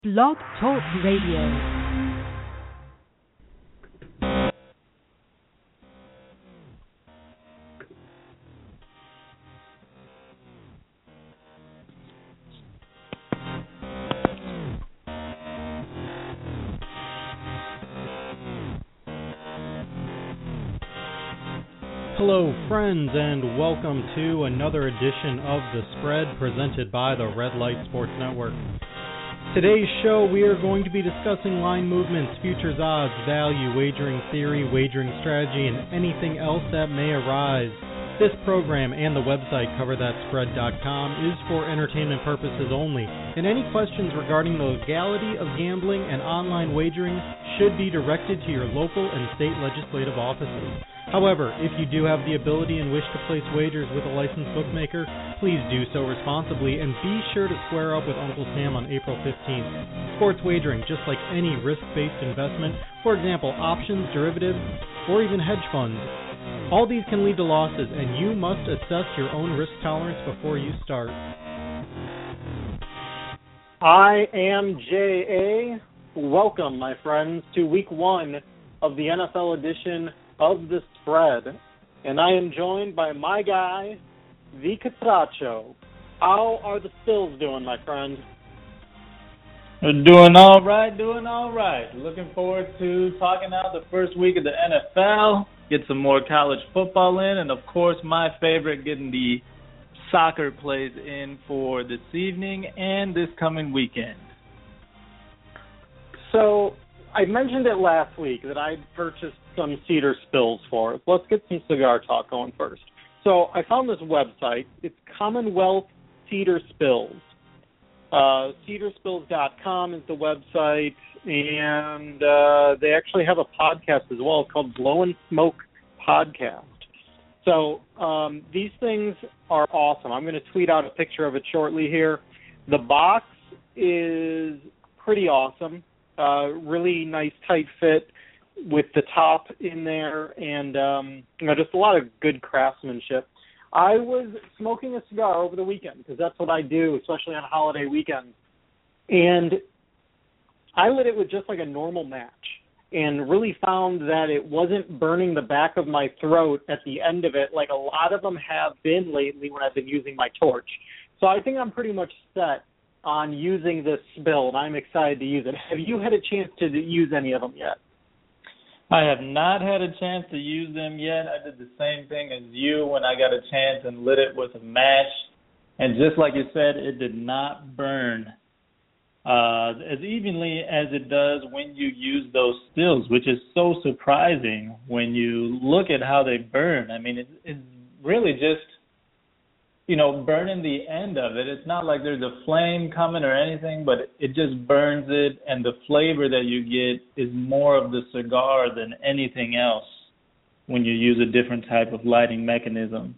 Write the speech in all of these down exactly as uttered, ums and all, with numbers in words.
Blog Talk Radio. Hello, friends, and welcome to another edition of The Spread presented by the Red Light Sports Network. Today's show, we are going to be discussing line movements, futures odds, value, wagering theory, wagering strategy, and anything else that may arise. This program and the website cover that spread dot com is for entertainment purposes only, and any questions regarding the legality of gambling and online wagering should be directed to your local and state legislative offices. However, if you do have the ability and wish to place wagers with a licensed bookmaker, please do so responsibly and be sure to square up with Uncle Sam on April fifteenth. Sports wagering, just like any risk-based investment, for example, options, derivatives, or even hedge funds, all these can lead to losses, and you must assess your own risk tolerance before you start. I am J A. Welcome, my friends, to week one of the N F L edition of The Spread. And I am joined by my guy, the Catracho. How are the Stills doing, my friend? We're doing all right, doing all right. Looking forward to talking out the first week of the N F L, get some more college football in, and, of course, my favorite, getting the soccer plays in for this evening and this coming weekend. So I mentioned it last week that I'd purchased some Cedar Spills for us. Let's get some cigar talk going first. So I found this website. It's Commonwealth Cedar Spills. Uh, cedar spills dot com is the website, and uh, they actually have a podcast as well called Blow and Smoke Podcast. So um, these things are awesome. I'm going to tweet out a picture of it shortly here. The box is pretty awesome. Uh, really nice tight fit with the top in there, and um, you know, just a lot of good craftsmanship. I was smoking a cigar over the weekend because that's what I do, especially on holiday weekends. And I lit it with just like a normal match and really found that it wasn't burning the back of my throat at the end of it like a lot of them have been lately when I've been using my torch. So I think I'm pretty much set on using this spill, and I'm excited to use it. Have you had a chance to use any of them yet? I have not had a chance to use them yet. I did the same thing as you when I got a chance and lit it with a match. And just like you said, it did not burn uh, as evenly as it does when you use those stills, which is so surprising when you look at how they burn. I mean, it, it's really just, you know, burning the end of it. It's not like there's a flame coming or anything, but it just burns it, and the flavor that you get is more of the cigar than anything else when you use a different type of lighting mechanism.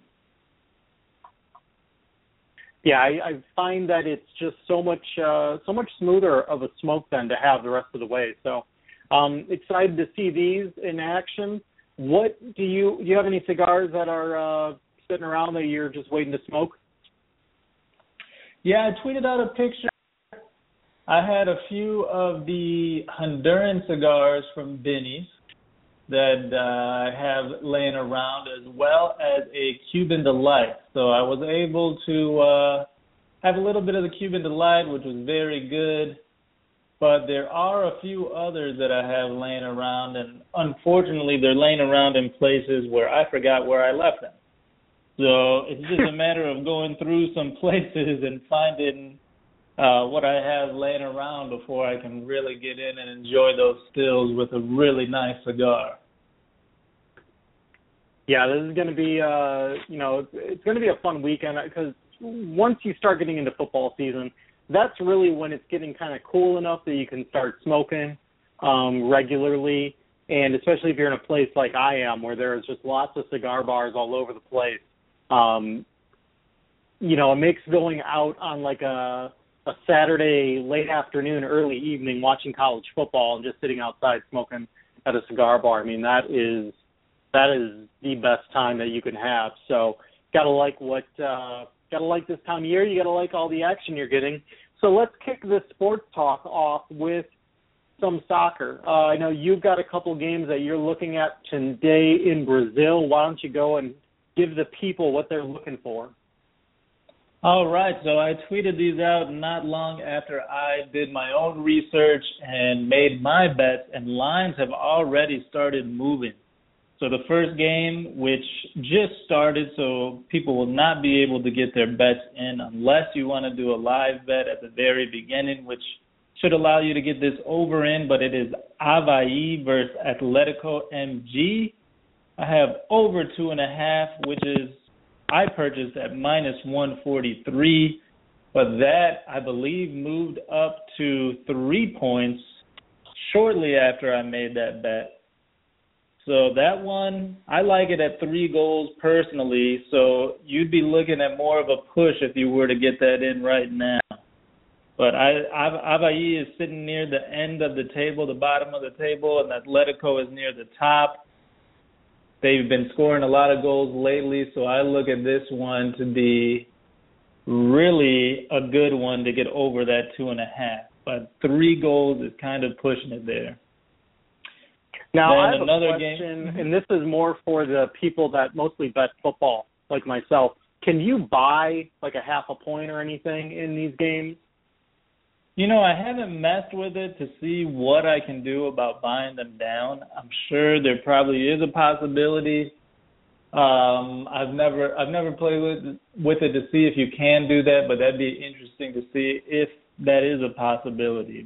Yeah, I, I find that it's just so much uh, so much smoother of a smoke then to have the rest of the way. So um, excited to see these in action. What do you do you have any cigars that are uh, sitting around that you're just waiting to smoke? Yeah, I tweeted out a picture. I had a few of the Honduran cigars from Benny's that uh, I have laying around, as well as a Cuban Delight. So I was able to uh, have a little bit of the Cuban Delight, which was very good. But there are a few others that I have laying around, and unfortunately they're laying around in places where I forgot where I left them. So it's just a matter of going through some places and finding uh, what I have laying around before I can really get in and enjoy those stills with a really nice cigar. Yeah, this is going to be, uh, you know, it's going to be a fun weekend because once you start getting into football season, that's really when it's getting kind of cool enough that you can start smoking um, regularly, and especially if you're in a place like I am where there's just lots of cigar bars all over the place. Um, you know, it makes going out on like a, a Saturday late afternoon, early evening watching college football and just sitting outside smoking at a cigar bar. I mean, that is that is the best time that you can have. So, gotta like what uh, gotta like this time of year. You gotta like all the action you're getting. So let's kick this sports talk off with some soccer. Uh, I know you've got a couple games that you're looking at today in Brazil. Why don't you go and give the people what they're looking for? All right, so I tweeted these out not long after I did my own research and made my bets, and lines have already started moving. So the first game, which just started, so people will not be able to get their bets in unless you want to do a live bet at the very beginning, which should allow you to get this over in, but it is Avaí versus Atletico M G. I have over two and a half, which is I purchased at minus one forty-three, but that, I believe, moved up to three points shortly after I made that bet. So that one, I like it at three goals personally, so you'd be looking at more of a push if you were to get that in right now. But I, Avaí is sitting near the end of the table, the bottom of the table, and Atletico is near the top. They've been scoring a lot of goals lately, so I look at this one to be really a good one to get over that two and a half. But three goals is kind of pushing it there. Now, then I have another a question, game. and this is more for the people that mostly bet football, like myself. Can you buy like a half a point or anything in these games? You know, I haven't messed with it to see what I can do about buying them down. I'm sure there probably is a possibility. Um, I've never I've never played with with it to see if you can do that, but that'd be interesting to see if that is a possibility.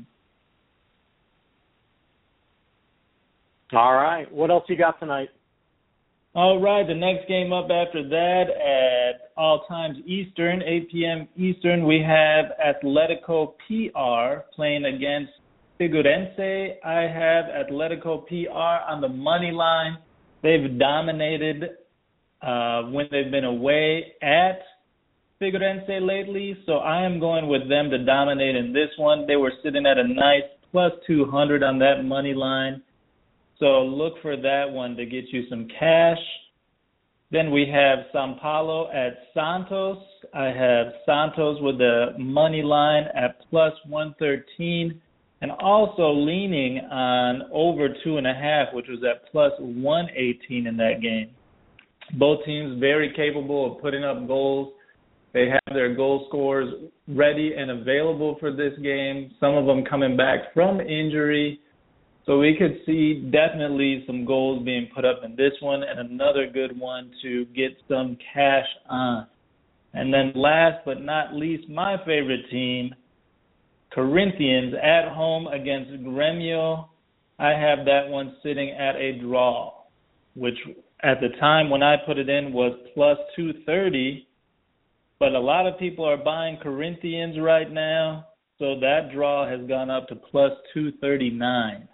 All right. What else you got tonight? All right. The next game up after that at all times Eastern, eight p.m. Eastern, we have Atletico P R playing against Figueirense. I have Atletico P R on the money line. They've dominated uh, when they've been away at Figueirense lately, so I am going with them to dominate in this one. They were sitting at a nice plus two hundred on that money line. So look for that one to get you some cash. Then we have São Paulo at Santos. I have Santos with the money line at plus one thirteen, and also leaning on over two and a half, which was at plus one eighteen in that game. Both teams very capable of putting up goals. They have their goal scorers ready and available for this game, some of them coming back from injury. So we could see definitely some goals being put up in this one, and another good one to get some cash on. And then last but not least, my favorite team, Corinthians at home against Grêmio. I have that one sitting at a draw, which at the time when I put it in was plus two thirty. But a lot of people are buying Corinthians right now, so that draw has gone up to plus two thirty-nine.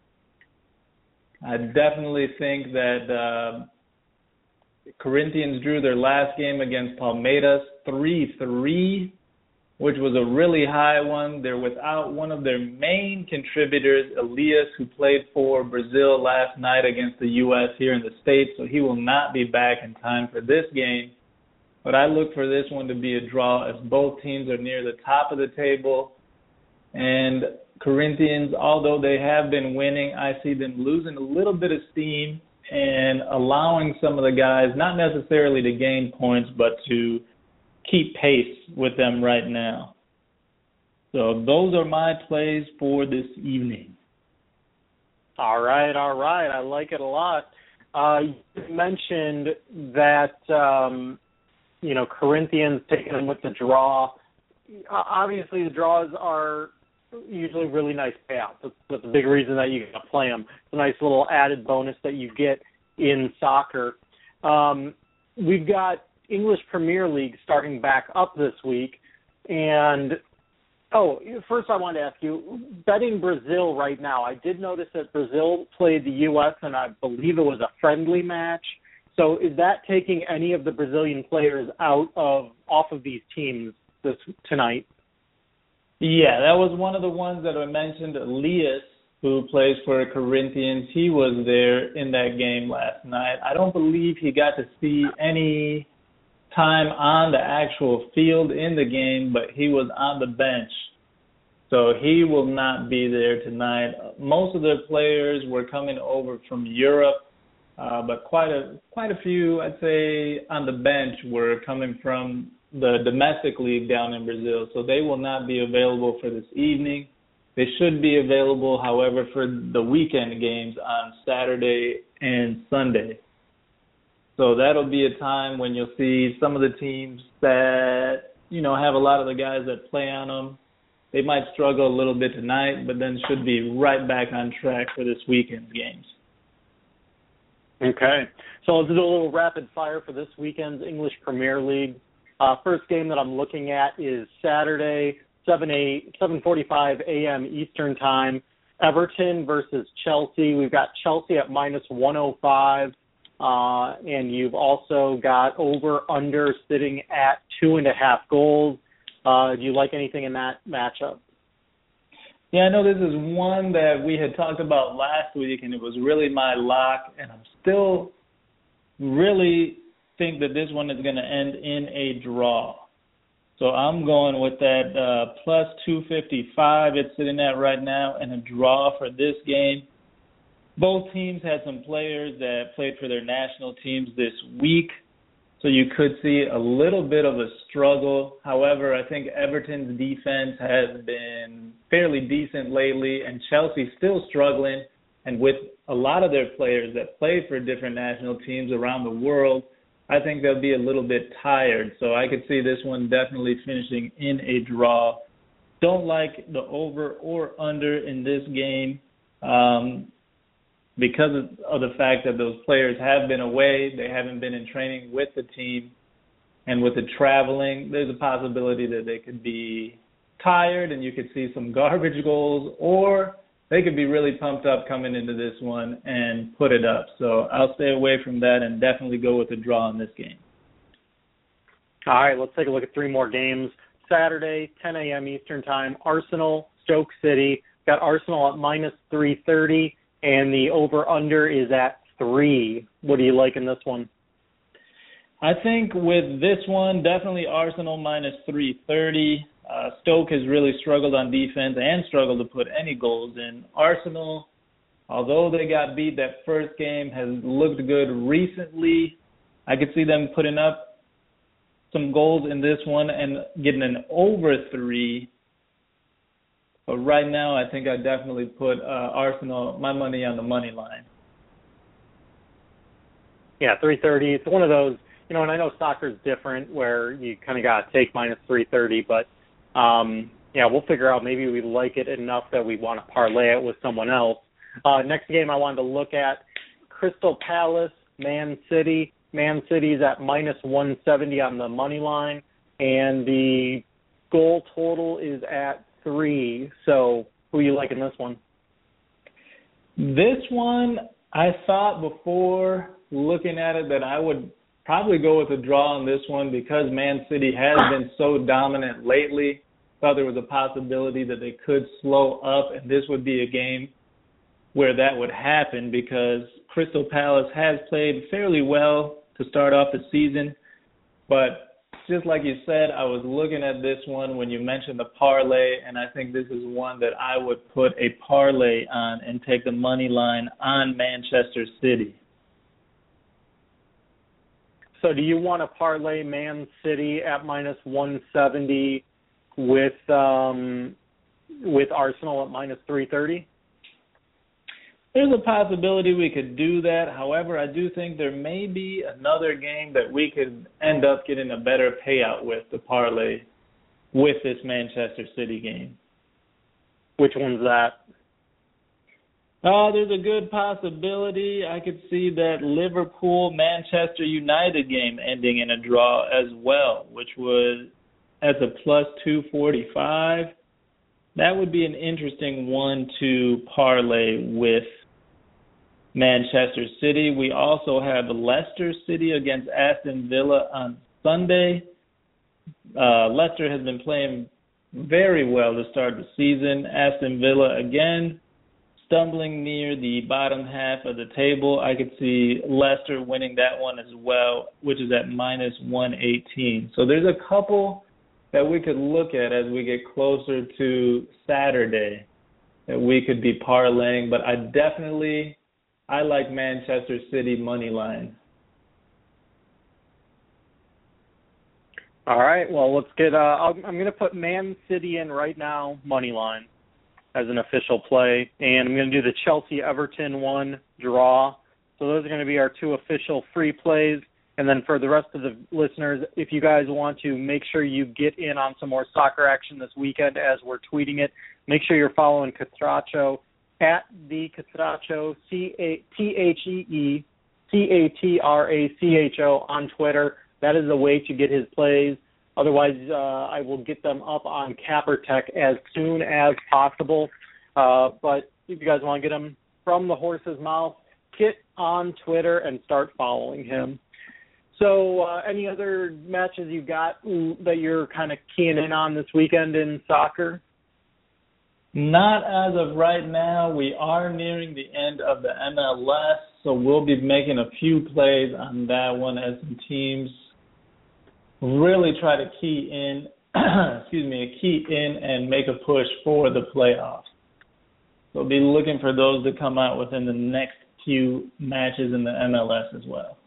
I definitely think that uh, Corinthians drew their last game against Palmeiras three three, which was a really high one. They're without one of their main contributors, Elias, who played for Brazil last night against the U S here in the States, so he will not be back in time for this game. But I look for this one to be a draw as both teams are near the top of the table. And Corinthians, although they have been winning, I see them losing a little bit of steam and allowing some of the guys, not necessarily to gain points, but to keep pace with them right now. So those are my plays for this evening. All right, all right. I like it a lot. Uh, you mentioned that, um, you know, Corinthians taking them with the draw. Uh, obviously, the draws are usually really nice payouts. That's, that's a big reason that you got to play them. It's a nice little added bonus that you get in soccer. Um, we've got English Premier League starting back up this week. And, oh, first I wanted to ask you, betting Brazil right now, I did notice that Brazil played the U S, and I believe it was a friendly match. So is that taking any of the Brazilian players out of off of these teams this tonight? Yeah, that was one of the ones that I mentioned, Elias, who plays for Corinthians. He was there in that game last night. I don't believe he got to see any time on the actual field in the game, but he was on the bench So he will not be there tonight. Most of the players were coming over from Europe, uh, but quite a quite a few, I'd say, on the bench were coming from the domestic league down in Brazil. So they will not be available for this evening. They should be available, however, for the weekend games on Saturday and Sunday. So that'll be a time when you'll see some of the teams that, you know, have a lot of the guys that play on them. They might struggle a little bit tonight, but then should be right back on track for this weekend's games. Okay. So let's do a little rapid fire for this weekend's English Premier League. Uh, first game that I'm looking at is Saturday, seven forty-five a.m. Eastern Time, Everton versus Chelsea. We've got Chelsea at minus one oh five, uh, and you've also got over-under sitting at two and a half goals. Uh, do you like anything in that matchup? Yeah, I know this is one that we had talked about last week, and it was really my lock, and I'm still really think that this one is going to end in a draw. So I'm going with that uh, plus two fifty-five it's sitting at right now, and a draw for this game. Both teams had some players that played for their national teams this week, so you could see a little bit of a struggle. However, I think Everton's defense has been fairly decent lately, and Chelsea's still struggling. And with a lot of their players that played for different national teams around the world, I think they'll be a little bit tired. So I could see this one definitely finishing in a draw. Don't like the over or under in this game. Um, Because of, of the fact that those players have been away, they haven't been in training with the team, and with the traveling, there's a possibility that they could be tired and you could see some garbage goals, or they could be really pumped up coming into this one and put it up. So I'll stay away from that and definitely go with a draw in this game. All right, let's take a look at three more games. Saturday, ten a.m. Eastern Time, Arsenal, Stoke City. Got Arsenal at minus three thirty. And the over-under is at three. What do you like in this one? I think with this one, definitely Arsenal minus three thirty. Uh, Stoke has really struggled on defense and struggled to put any goals in. Arsenal, although they got beat that first game, has looked good recently. I could see them putting up some goals in this one and getting an over three. But right now, I think I definitely put uh, Arsenal, my money on the money line. Yeah, three thirty. It's one of those, you know, and I know soccer's different where you kind of got to take minus three thirty, but, um, yeah, we'll figure out maybe we like it enough that we want to parlay it with someone else. Uh, next game I wanted to look at, Crystal Palace, Man City. Man City's at minus one seventy on the money line, and the goal total is at three. So who you like in this one? This one, I thought before looking at it that I would probably go with a draw on this one because Man City has been so dominant lately. Thought there was a possibility that they could slow up, and this would be a game where that would happen because Crystal Palace has played fairly well to start off the season, but just like you said, I was looking at this one when you mentioned the parlay, and I think this is one that I would put a parlay on and take the money line on Manchester City. So do you want to parlay Man City at minus one seventy with um, with Arsenal at minus three thirty? There's a possibility we could do that. However, I do think there may be another game that we could end up getting a better payout with the parlay with this Manchester City game. Which one's that? Oh, there's a good possibility. I could see that Liverpool-Manchester United game ending in a draw as well, which was at the plus two forty-five. That would be an interesting one to parlay with Manchester City. We also have Leicester City against Aston Villa on Sunday. Uh, Leicester has been playing very well to start the season. Aston Villa, again, stumbling near the bottom half of the table. I could see Leicester winning that one as well, which is at minus one eighteen. So there's a couple that we could look at as we get closer to Saturday that we could be parlaying. But I definitely, I like Manchester City money line. All right, well, let's get, uh, I'm going to put Man City in right now, money line, as an official play. And I'm going to do the Chelsea-Everton one, draw. So those are going to be our two official free plays. And then for the rest of the listeners, if you guys want to make sure you get in on some more soccer action this weekend as we're tweeting it, make sure you're following Catracho at the Catracho, C A T H E E C A T R A C H O on Twitter. That is the way to get his plays. Otherwise, uh, I will get them up on Capper Tech as soon as possible. Uh, but if you guys want to get them from the horse's mouth, get on Twitter and start following him. So uh, any other matches you've got that you're kind of keying in on this weekend in soccer? Not as of right now. We are nearing the end of the M L S, so we'll be making a few plays on that one as some teams really try to key in, excuse me, key in and make a push for the playoffs. So we'll be looking for those to come out within the next few matches in the M L S as well.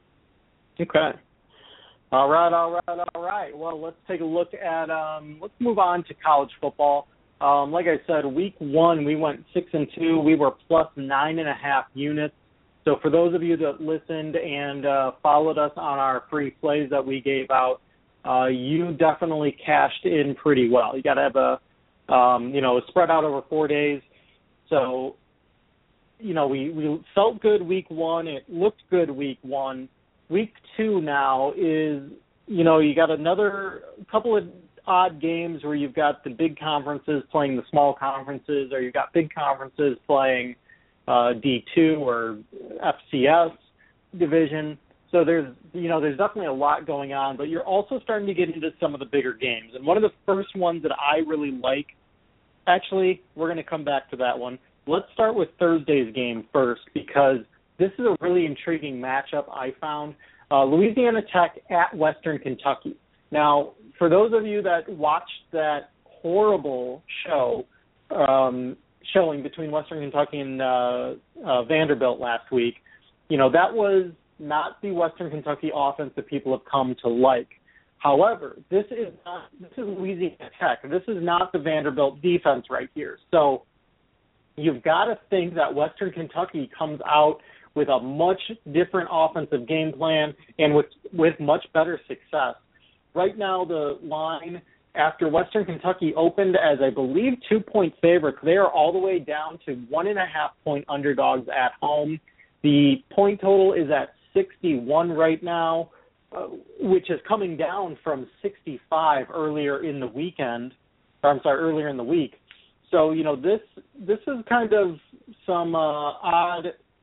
Okay. All right, all right, all right. Well, let's take a look at, um, let's move on to college football. Um, like I said, week one, we went six and two. We were plus nine and a half units. So for those of you that listened and uh, followed us on our free plays that we gave out, uh, you definitely cashed in pretty well. You got to have a, um, you know, spread out over four days. So, you know, we, we felt good week one. It looked good week one. Week two now is, you know, you got another couple of odd games where you've got the big conferences playing the small conferences, or you've got big conferences playing uh, D two or F C S division. So there's, you know, there's definitely a lot going on, but you're also starting to get into some of the bigger games. And one of the first ones that I really like, actually, we're going to come back to that one. Let's start with Thursday's game first, because this is a really intriguing matchup I found. Uh, Louisiana Tech at Western Kentucky. Now, for those of you that watched that horrible show, um, showing between Western Kentucky and uh, uh, Vanderbilt last week, you know, that was not the Western Kentucky offense that people have come to like. However, this is not, this is Louisiana Tech. This is not the Vanderbilt defense right here. So you've got to think that Western Kentucky comes out with a much different offensive game plan and with with much better success. Right now, the line, after Western Kentucky opened as, I believe, two-point favorites, they are all the way down to one-and-a-half-point underdogs at home. The point total is at sixty-one right now, uh, which is coming down from sixty-five earlier in the weekend, or I'm sorry, earlier in the week. So, you know, this this is kind of some uh, odd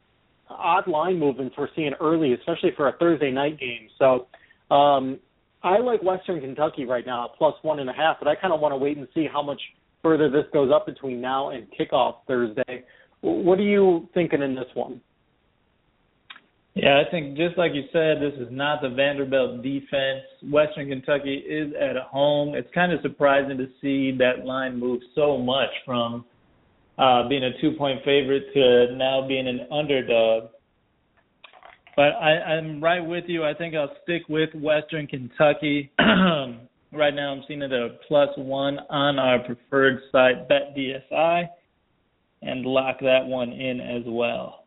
odd line movements we're seeing early, especially for a Thursday night game. So um, I like Western Kentucky right now, plus one and a half, but I kind of want to wait and see how much further this goes up between now and kickoff Thursday. What are you thinking in this one? Yeah, I think just like you said, this is not the Vanderbilt defense. Western Kentucky is at home. It's kind of surprising to see that line move so much from Uh, being a two-point favorite to now being an underdog. But I, I'm right with you. I think I'll stick with Western Kentucky. Right now I'm seeing it at a plus one on our preferred site, BetDSI, and lock that one in as well.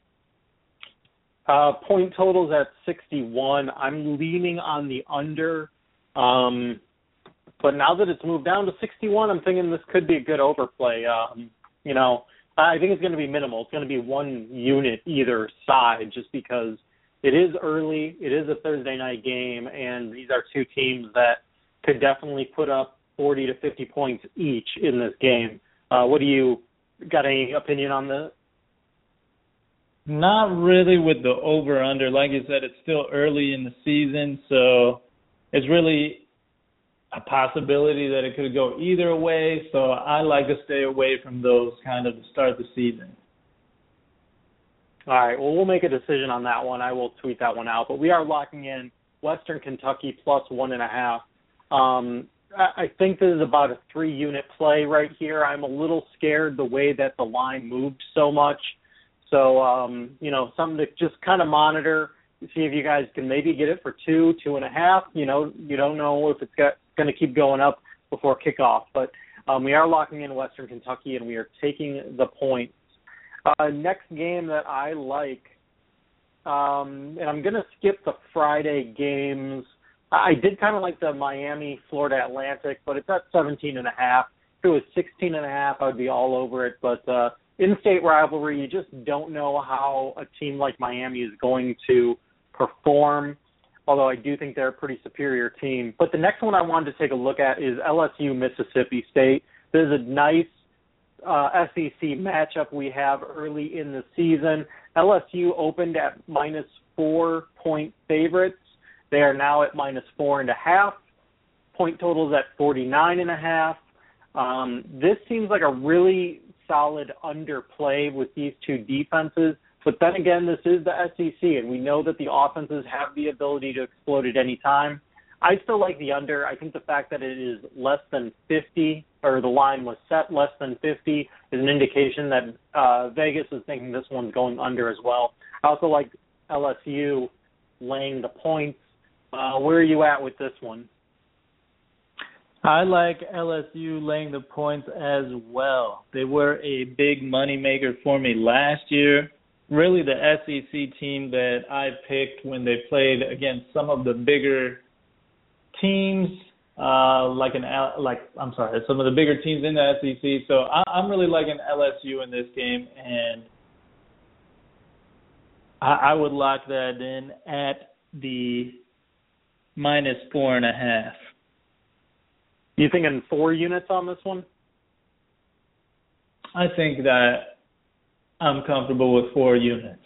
Uh, point totals at sixty-one. I'm leaning on the under. Um, but now that it's moved down to sixty-one, I'm thinking this could be a good overplay. Um, You know, I think it's going to be minimal. It's going to be one unit either side, just because it is early. It is a Thursday night game, and these are two teams that could definitely put up forty to fifty points each in this game. Uh, what do you got? Any opinion on this? Not really with the over-under. Like you said, it's still early in the season, so it's really a possibility that it could go either way, so I like to stay away from those kind of to start the season. All right, well, we'll make a decision on that one. I will tweet that one out, but we are locking in Western Kentucky plus one and a half. Um, I think this is about a three-unit play right here. I'm a little scared the way that the line moved so much. So, um, you know, something to just kind of monitor, see if you guys can maybe get it for two, two and a half. You know, you don't know if it's going to keep going up before kickoff. But um, we are locking in Western Kentucky, and we are taking the points. Uh, next game that I like, um, and I'm going to skip the Friday games. I did kind of like the Miami Florida Atlantic, but it's at seventeen and a half. If it was sixteen and a half, I would be all over it. But uh, in-state rivalry, you just don't know how a team like Miami is going to perform, although I do think they're a pretty superior team. But the next one I wanted to take a look at is L S U Mississippi State. This is a nice uh, S E C matchup we have early in the season. L S U opened at minus four-point favorites. They are now at minus four and a half. Point totals at forty-nine and a half. Um, this seems like a really solid underplay with these two defenses. But then again, this is the S E C, and we know that the offenses have the ability to explode at any time. I still like the under. I think the fact that it is less than fifty, or the line was set less than fifty, is an indication that uh, Vegas is thinking this one's going under as well. I also like L S U laying the points. Uh, where are you at with this one? I like L S U laying the points as well. They were a big moneymaker for me last year. Really the S E C team that I picked when they played against some of the bigger teams, uh, like an like I'm sorry, some of the bigger teams in the S E C. So I, I'm really liking L S U in this game, and I, I would lock that in at the minus four and a half. You thinking four units on this one? I think that I'm comfortable with four units.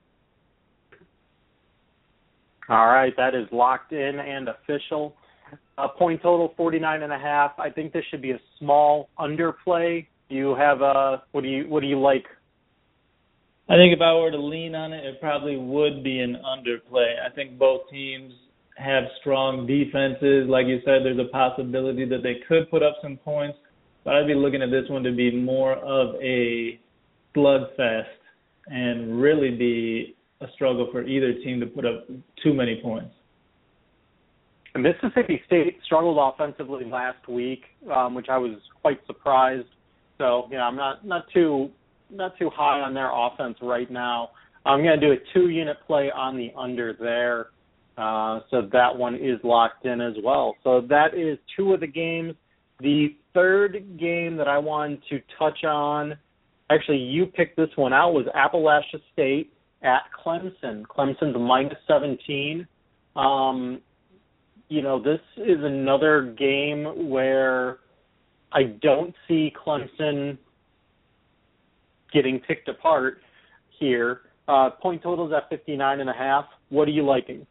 All right, that is locked in and official. Uh, point total forty-nine and a half. I think this should be a small underplay. You have a what do you what do you like? I think if I were to lean on it, it probably would be an underplay. I think both teams have strong defenses. Like you said, there's a possibility that they could put up some points, but I'd be looking at this one to be more of a slugfest and really be a struggle for either team to put up too many points. Mississippi State struggled offensively last week, um, which I was quite surprised. So, you know, I'm not, not too not too high on their offense right now. I'm going to do a two-unit play on the under there. Uh, so that one is locked in as well. So that is two of the games. The third game that I wanted to touch on, actually you picked this one out, was Appalachia State at Clemson. Clemson's minus seventeen. Um, you know, this is another game where I don't see Clemson getting picked apart here. Uh, point totals at fifty-nine and a half. What are you liking?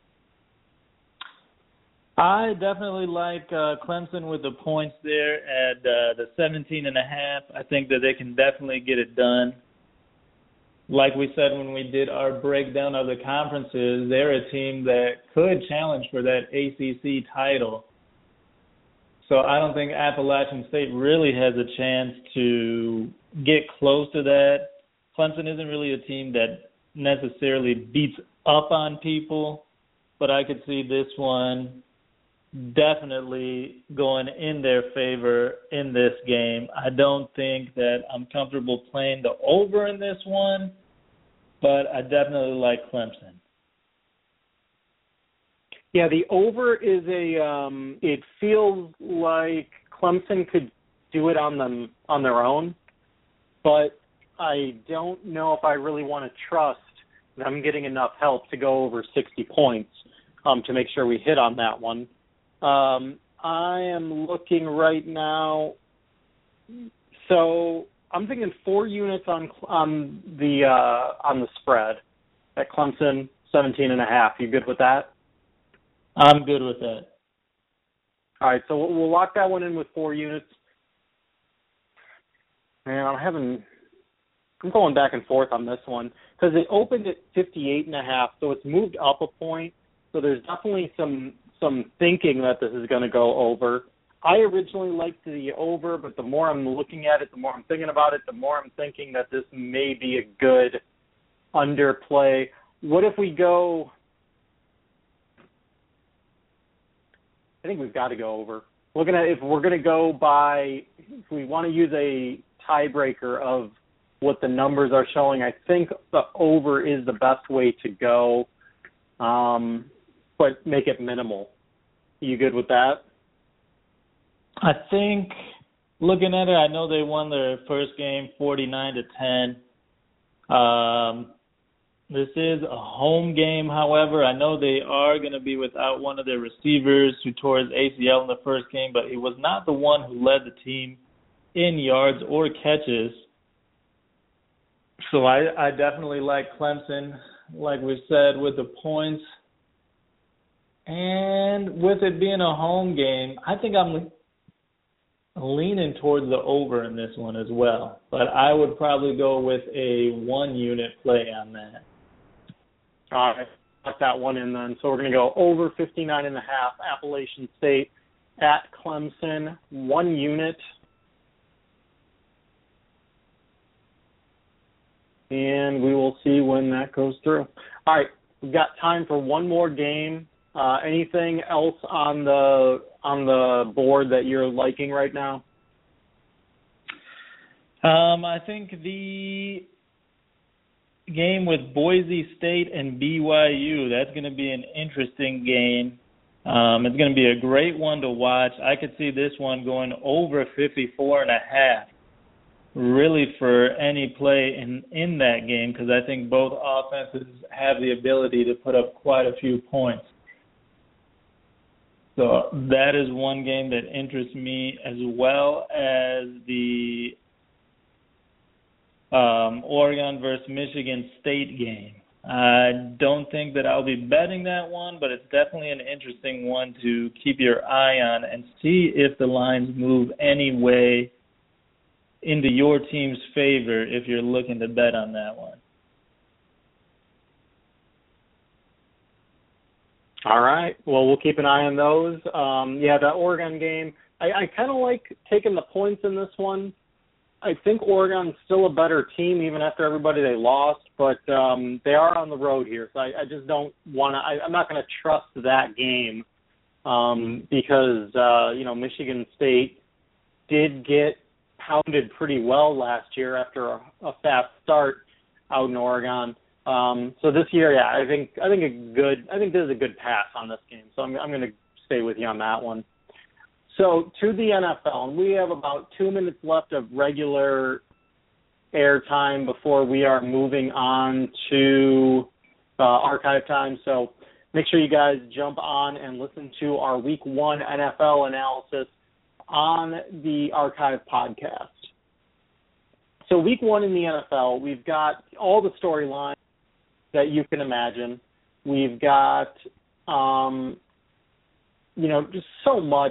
I definitely like uh, Clemson with the points there at uh, the seventeen and a half. I think that they can definitely get it done. Like we said when we did our breakdown of the conferences, they're a team that could challenge for that A C C title. So I don't think Appalachian State really has a chance to get close to that. Clemson isn't really a team that necessarily beats up on people, but I could see this one definitely going in their favor in this game. I don't think that I'm comfortable playing the over in this one, but I definitely like Clemson. Yeah, the over is a. Um, it feels like Clemson could do it on them on their own, but I don't know if I really want to trust them getting enough help to go over sixty points um, to make sure we hit on that one. Um, I am looking right now. So I'm thinking four units on on the uh, on the spread at Clemson, seventeen and a half. You good with that? I'm good with that. All right, so we'll lock that one in with four units. Man, I'm having, I'm going back and forth on this one because it opened at fifty-eight and a half, so it's moved up a point. So there's definitely some some thinking that this is going to go over. I originally liked the over, but the more I'm looking at it, the more I'm thinking about it, the more I'm thinking that this may be a good underplay. What if we go? I think we've got to go over. Looking at if we're going to go by, if we want to use a tiebreaker of what the numbers are showing, I think the over is the best way to go, um, but make it minimal. You good with that? I think, looking at it, I know they won their first game forty-nine to ten. Um, this is a home game, however. I know they are going to be without one of their receivers who tore his A C L in the first game, but he was not the one who led the team in yards or catches. So I, I definitely like Clemson, like we said, with the points. And with it being a home game, I think I'm leaning towards the over in this one as well. But I would probably go with a one-unit play on that. All right, got that one in then. So we're going to go over fifty-nine and a half, Appalachian State at Clemson, one unit. And we will see when that goes through. All right, we've got time for one more game. Uh, anything else on the on the board that you're liking right now? Um, I think the game with Boise State and B Y U, that's going to be an interesting game. Um, it's going to be a great one to watch. I could see this one going over fifty-four and a half, really, for any play in, in that game, because I think both offenses have the ability to put up quite a few points. So that is one game that interests me, as well as the um, Oregon versus Michigan State game. I don't think that I'll be betting that one, but it's definitely an interesting one to keep your eye on and see if the lines move any way into your team's favor if you're looking to bet on that one. All right. Well, we'll keep an eye on those. Um, yeah, the Oregon game, I, I kind of like taking the points in this one. I think Oregon's still a better team even after everybody they lost, but um, they are on the road here. So I, I just don't want to – I'm not going to trust that game um, because, uh, you know, Michigan State did get pounded pretty well last year after a, a fast start out in Oregon. Um, so this year, yeah, I think I think a good I think this is a good pass on this game. So I'm I'm going to stay with you on that one. So to the N F L, and we have about two minutes left of regular airtime before we are moving on to uh, archive time. So make sure you guys jump on and listen to our Week One N F L analysis on the archive podcast. So Week One in the N F L, we've got all the storylines that you can imagine. We've got, um, you know, just so much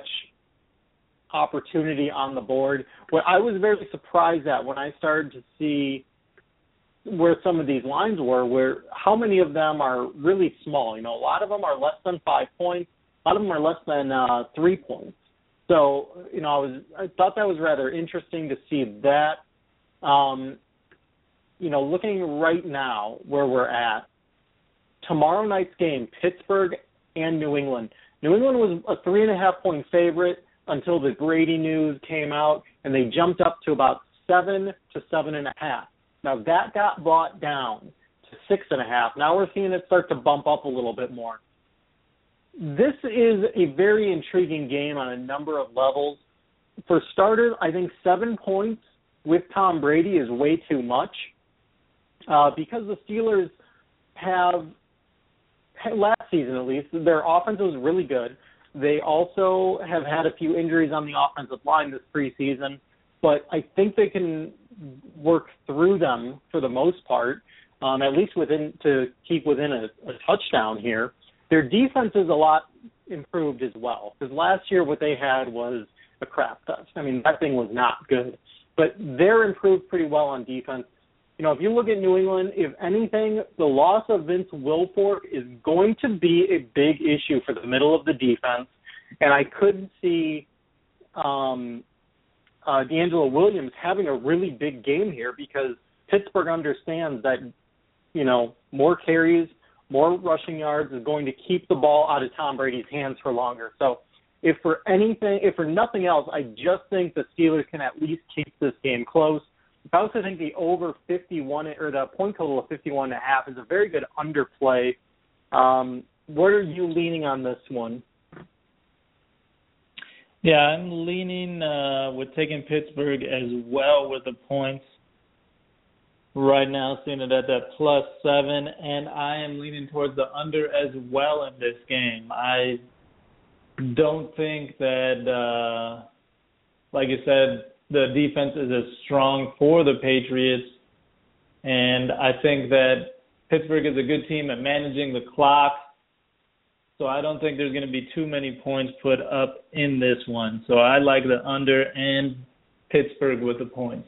opportunity on the board. What I was very surprised at when I started to see where some of these lines were, where how many of them are really small. You know, a lot of them are less than five points. A lot of them are less than uh, three points. So, you know, I was I thought that was rather interesting to see that. Um, you know, looking right now where we're at, tomorrow night's game, Pittsburgh and New England. New England was a three and a half point favorite until the Brady news came out, and they jumped up to about seven to seven and a half. Now that got brought down to six and a half. Now we're seeing it start to bump up a little bit more. This is a very intriguing game on a number of levels. For starters, I think seven points with Tom Brady is way too much. Uh, because the Steelers have, last season at least, their offense was really good. They also have had a few injuries on the offensive line this preseason, but I think they can work through them for the most part, um, at least within to keep within a, a touchdown here. Their defense is a lot improved as well, because last year what they had was a crap fest. I mean, that thing was not good, but they're improved pretty well on defense. You know, if you look at New England, if anything, the loss of Vince Wilfork is going to be a big issue for the middle of the defense, and I could see um, uh, D'Angelo Williams having a really big game here because Pittsburgh understands that, you know, more carries, more rushing yards is going to keep the ball out of Tom Brady's hands for longer. So if for anything, if for nothing else, I just think the Steelers can at least keep this game close. I also think the over fifty-one or the point total of fifty-one and a half is a very good underplay. Um, what are you leaning on this one? Yeah, I'm leaning uh, with taking Pittsburgh as well with the points. Right now, seeing it at that plus seven, and I am leaning towards the under as well in this game. I don't think that, uh, like you said, the defense is as strong for the Patriots, and I think that Pittsburgh is a good team at managing the clock, so I don't think there's going to be too many points put up in this one. So I like the under and Pittsburgh with the points.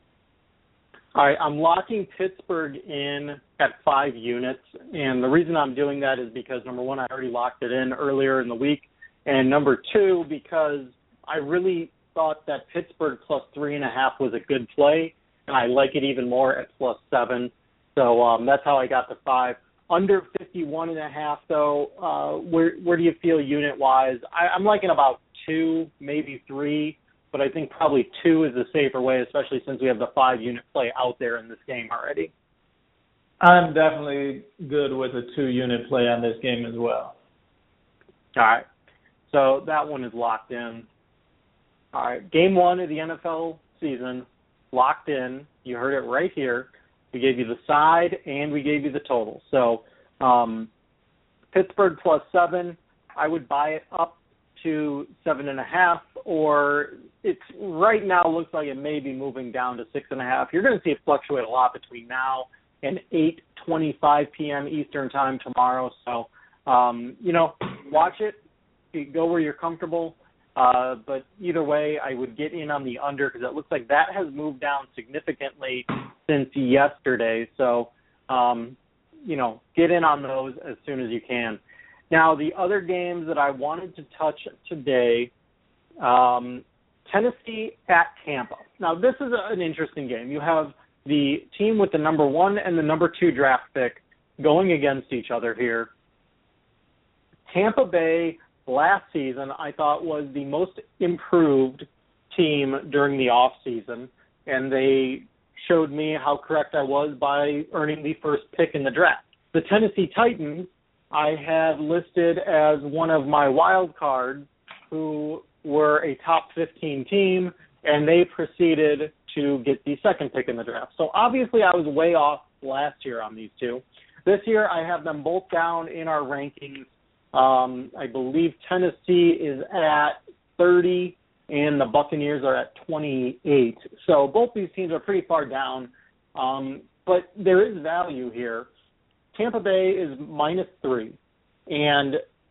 All right, I'm locking Pittsburgh in at five units, and the reason I'm doing that is because, number one, I already locked it in earlier in the week, and number two, because I really thought that Pittsburgh plus three and a half was a good play, and I like it even more at plus seven. So um, that's how I got the five. Under fifty-one and a half, though, uh, where where do you feel unit-wise? I, I'm liking about two, maybe three. But I think probably two is the safer way, especially since we have the five-unit play out there in this game already. I'm definitely good with a two-unit play on this game as well. All right. So that one is locked in. All right. Game one of the N F L season, locked in. You heard it right here. We gave you the side and we gave you the total. So um, Pittsburgh plus seven, I would buy it up to seven and a half, or it's right now looks like it may be moving down to six and a half. You're going to see it fluctuate a lot between now and eight twenty-five p.m. Eastern time tomorrow. So, um, you know, watch it. Go where you're comfortable. Uh, but either way, I would get in on the under because it looks like that has moved down significantly since yesterday. So, um, you know, get in on those as soon as you can. Now, the other games that I wanted to touch today, um, Tennessee at Tampa. Now, this is a, an interesting game. You have the team with the number one and the number two draft pick going against each other here. Tampa Bay last season, I thought, was the most improved team during the offseason, and they showed me how correct I was by earning the first pick in the draft. The Tennessee Titans, I had listed as one of my wild cards who were a top fifteen team, and they proceeded to get the second pick in the draft. So obviously I was way off last year on these two. This year I have them both down in our rankings. Um, I believe Tennessee is at thirty and the Buccaneers are at twenty-eight. So both these teams are pretty far down, um, but there is value here. Tampa Bay is minus three, and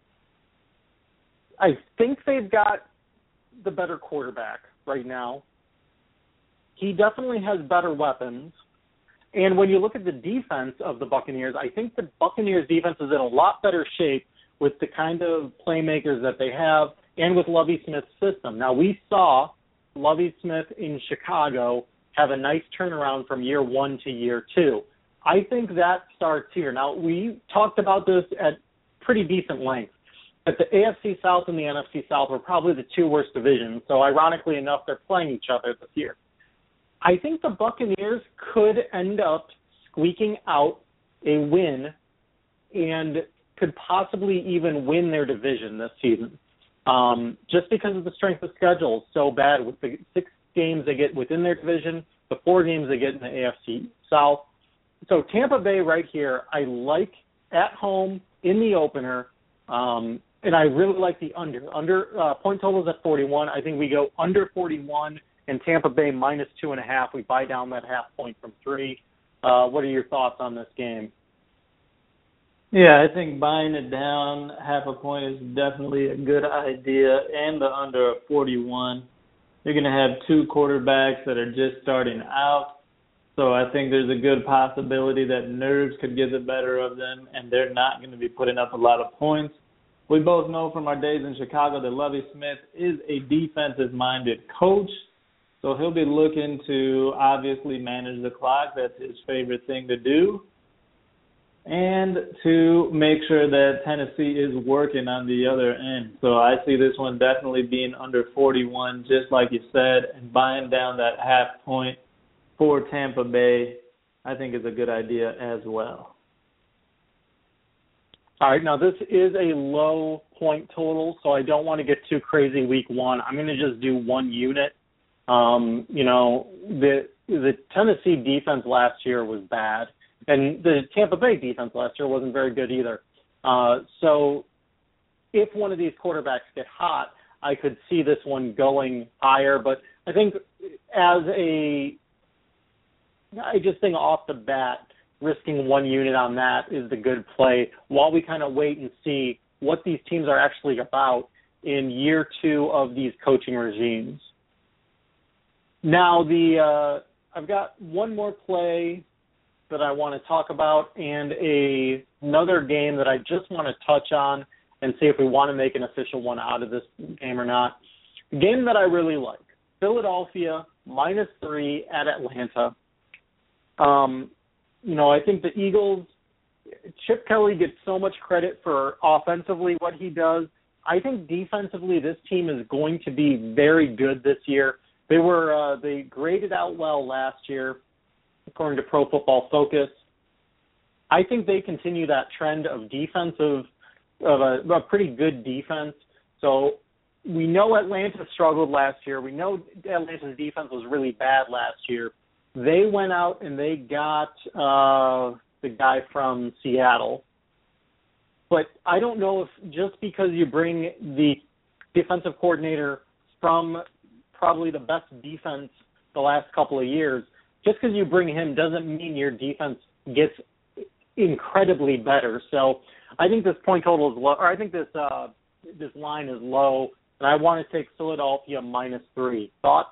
I think they've got the better quarterback right now. He definitely has better weapons, and when you look at the defense of the Buccaneers, I think the Buccaneers' defense is in a lot better shape with the kind of playmakers that they have and with Lovie Smith's system. Now, we saw Lovie Smith in Chicago have a nice turnaround from year one to year two. I think that starts here. Now, we talked about this at pretty decent length. But the A F C South and the N F C South were probably the two worst divisions, so ironically enough, they're playing each other this year. I think the Buccaneers could end up squeaking out a win and could possibly even win their division this season, um, just because of the strength of schedule is so bad with the six games they get within their division, the four games they get in the A F C South. So Tampa Bay right here, I like at home in the opener, um, and I really like the under. Under uh, point totals at forty-one. I think we go under forty-one and Tampa Bay minus two and a half. We buy down that half point from three. Uh, what are your thoughts on this game? Yeah, I think buying it down half a point is definitely a good idea, and the under of forty-one. You're going to have two quarterbacks that are just starting out. So I think there's a good possibility that nerves could get the better of them, and they're not going to be putting up a lot of points. we both know from our days in Chicago that Lovie Smith is a defensive-minded coach. So he'll be looking to obviously manage the clock. That's his favorite thing to do. And to make sure that Tennessee is working on the other end. So I see this one definitely being under forty-one, just like you said, and buying down that half point for Tampa Bay, I think is a good idea as well. All right, now this is a low point total, so I don't want to get too crazy week one. I'm going to just do one unit. Um, you know, the the Tennessee defense last year was bad. And the Tampa Bay defense last year wasn't very good either. Uh, so if one of these quarterbacks get hot, I could see this one going higher. But I think as a – I just think off the bat, risking one unit on that is the good play while we kind of wait and see what these teams are actually about in year two of these coaching regimes. Now, the uh, I've got one more play that I want to talk about and a another game that I just want to touch on and see if we want to make an official one out of this game or not. A game that I really like, Philadelphia minus three at Atlanta. Um, you know, I think the Eagles, Chip Kelly gets so much credit for offensively what he does. I think defensively this team is going to be very good this year. They were uh, they graded out well last year, according to Pro Football Focus. I think they continue that trend of defensive, of a, a pretty good defense. So we know Atlanta struggled last year. We know Atlanta's defense was really bad last year. They went out and they got uh, the guy from Seattle. But I don't know if just because you bring the defensive coordinator from probably the best defense the last couple of years, just because you bring him doesn't mean your defense gets incredibly better. So I think this point total is low, or I think this uh, this line is low, and I want to take Philadelphia minus three. Thoughts?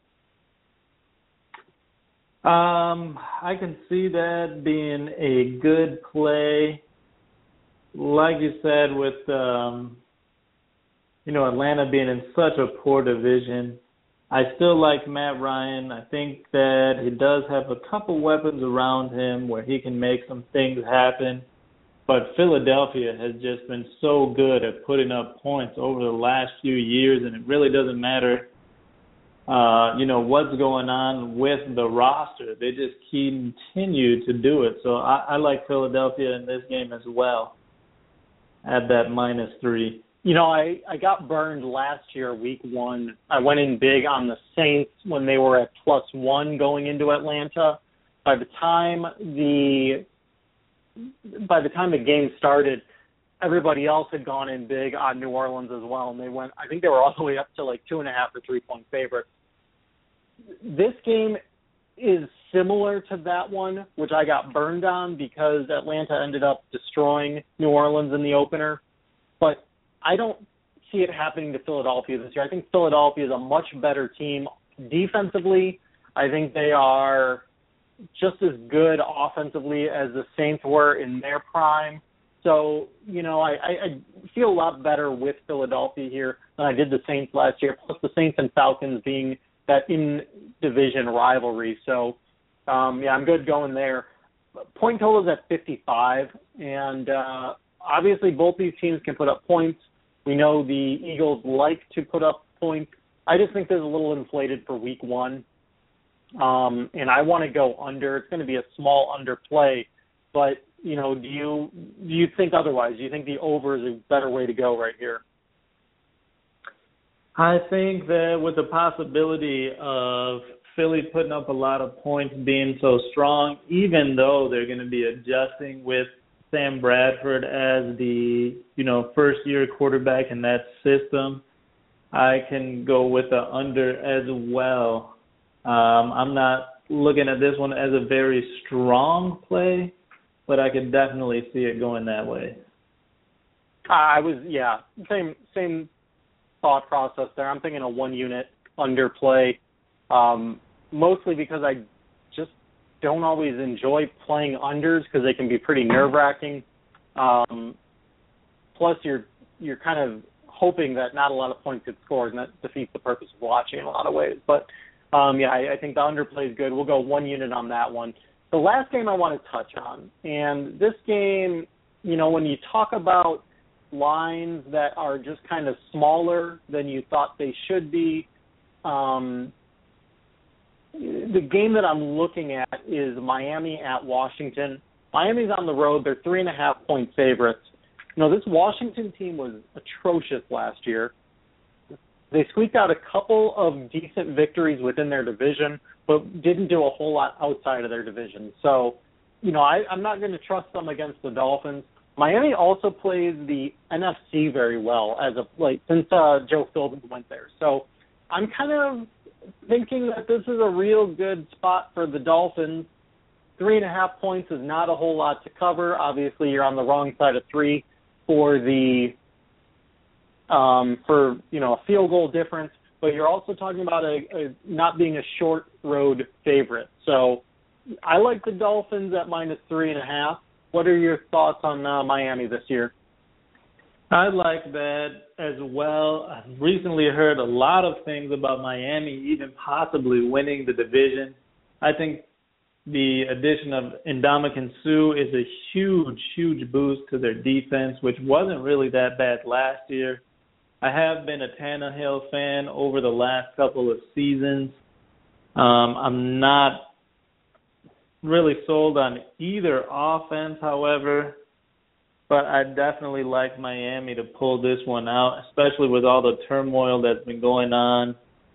Um, I can see that being a good play. Like you said, with um, you know, Atlanta being in such a poor division, I still like Matt Ryan. I think that he does have a couple weapons around him where he can make some things happen. But Philadelphia has just been so good at putting up points over the last few years, and it really doesn't matter, uh, you know, what's going on with the roster. They just continue to do it. So I, I like Philadelphia in this game as well at that minus three. You know, I, I got burned last year, week one. I went in big on the Saints when they were at plus one going into Atlanta. By the time the by the time the game started, everybody else had gone in big on New Orleans as well, and they went. I think they were all the way up to like two and a half or three point favorites. This game is similar to that one, which I got burned on because Atlanta ended up destroying New Orleans in the opener, but I don't see it happening to Philadelphia this year. I think Philadelphia is a much better team defensively. I think they are just as good offensively as the Saints were in their prime. So, you know, I, I, I feel a lot better with Philadelphia here than I did the Saints last year, plus the Saints and Falcons being that in-division rivalry. So, um, yeah, I'm good going there. Point total is at fifty-five, and uh, obviously both these teams can put up points. We know the Eagles like to put up points. I just think there's a little inflated for week one, um, and I want to go under. It's going to be a small underplay, but, you know, do you do you think otherwise? Do you think the over is a better way to go right here? I think that with the possibility of Philly putting up a lot of points being so strong, even though they're going to be adjusting with Sam Bradford as the, you know, first-year quarterback in that system, I can go with the under as well. Um, I'm not looking at this one as a very strong play, but I could definitely see it going that way. I was, yeah, same same thought process there. I'm thinking a one-unit underplay, um, mostly because I just don't always enjoy playing unders because they can be pretty nerve-wracking. Um, plus, you're you're kind of hoping that not a lot of points get scored, and that defeats the purpose of watching in a lot of ways. But, um, yeah, I, I think the underplay is good. We'll go one unit on that one. The last game I want to touch on, and this game, you know, when you talk about lines that are just kind of smaller than you thought they should be, um, the game that I'm looking at is Miami at Washington. Miami's on the road. They're three and a half point favorites. You know, this Washington team was atrocious last year. They squeaked out a couple of decent victories within their division, but didn't do a whole lot outside of their division. So, you know, I, I'm not going to trust them against the Dolphins. Miami also plays the N F C very well as of like since uh, Joe Philbin went there. So I'm kind of thinking that this is a real good spot for the Dolphins. Three and a half points is not a whole lot to cover. Obviously, you're on the wrong side of three for the um, for you know a field goal difference, but you're also talking about a, a not being a short road favorite. So I like the Dolphins at minus three and a half. What are your thoughts on uh, Miami this year? I like that as well. I've recently heard a lot of things about Miami even possibly winning the division. I think the addition of Ndamukong Suh is a huge, huge boost to their defense, which wasn't really that bad last year. I have been a Tannehill fan over the last couple of seasons. Um, I'm not really sold on either offense, however, but I definitely like Miami to pull this one out, especially with all the turmoil that's been going on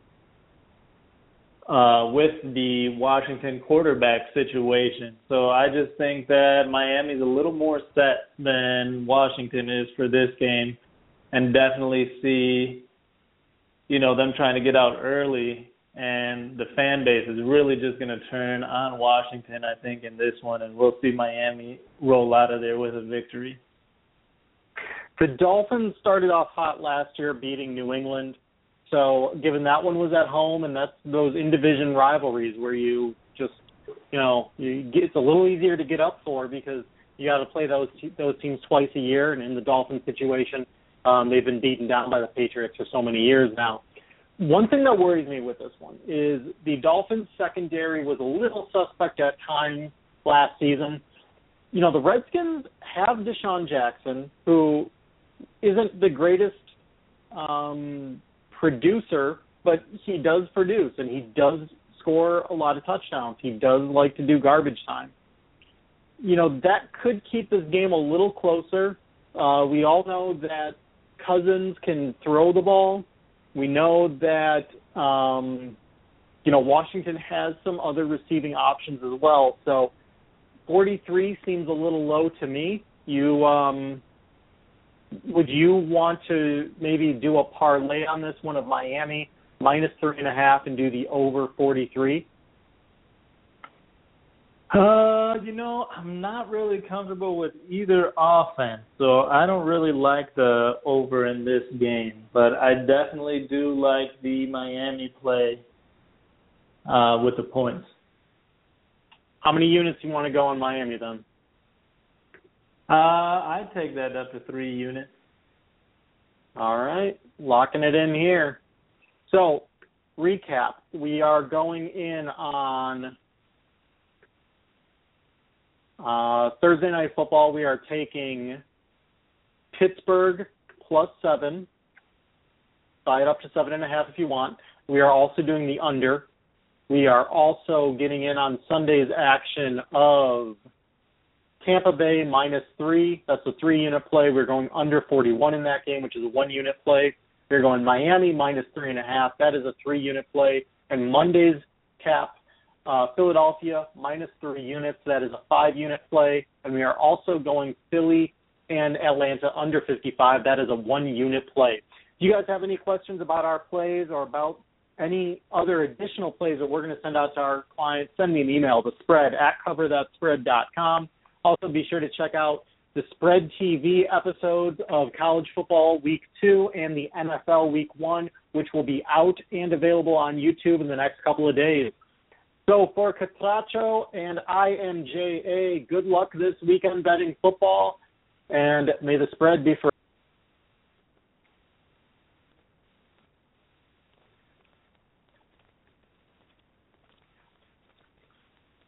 uh, with the Washington quarterback situation. So I just think that Miami's a little more set than Washington is for this game, and definitely see, you know, them trying to get out early. And the fan base is really just going to turn on Washington, I think, in this one, and we'll see Miami roll out of there with a victory. The Dolphins started off hot last year, beating New England. So given that one was at home, and that's those in-division rivalries where you just, you know, you get, it's a little easier to get up for because you got to play those those teams twice a year. And in the Dolphins situation, um, they've been beaten down by the Patriots for so many years now. One thing that worries me with this one is the Dolphins secondary was a little suspect at times last season. You know, the Redskins have Deshaun Jackson, who isn't the greatest um, producer, but he does produce, and he does score a lot of touchdowns. He does like to do garbage time. You know, that could keep this game a little closer. Uh, we all know that Cousins can throw the ball. We know that, um, you know, Washington has some other receiving options as well. So forty-three seems a little low to me. You um, would you want to maybe do a parlay on this one of Miami minus three and a half and do the over forty-three? Uh, you know, I'm not really comfortable with either offense, so I don't really like the over in this game. But I definitely do like the Miami play uh, with the points. How many units do you want to go on Miami then? Uh, I'd take that up to three units. All right, locking it in here. So, recap. We are going in on Uh, Thursday Night Football, we are taking Pittsburgh plus seven. Buy it up to seven and a half if you want. We are also doing the under. We are also getting in on Sunday's action of Tampa Bay minus three. That's a three-unit play. We're going under forty-one in that game, which is a one-unit play. We're going Miami minus three and a half. That is a three-unit play. And Monday's cap, Uh, Philadelphia, minus three units. That is a five-unit play. And we are also going Philly and Atlanta under fifty-five. That is a one-unit play. Do you guys have any questions about our plays or about any other additional plays that we're going to send out to our clients? Send me an email, the spread at cover that spread dot com. Also, be sure to check out the Spread T V episodes of College Football Week two and the N F L Week one, which will be out and available on YouTube in the next couple of days. So for Catracho and I M J A, good luck this weekend betting football, and may the spread be for